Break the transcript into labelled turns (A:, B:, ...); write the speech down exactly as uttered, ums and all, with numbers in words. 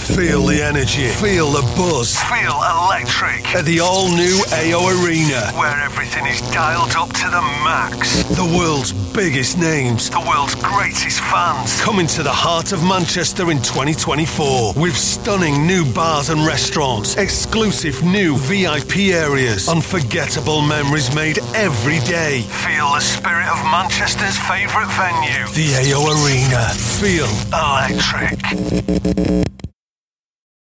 A: Feel the energy. Feel the buzz. Feel electric at the all-new A O Arena, where everything is dialed up to the max. The world's biggest names, the world's greatest fans, coming to the heart of Manchester in twenty twenty-four with stunning new bars and restaurants, exclusive new V I P areas, unforgettable memories made every day. Feel the spirit of Manchester's favourite venue, the A O Arena. Feel electric.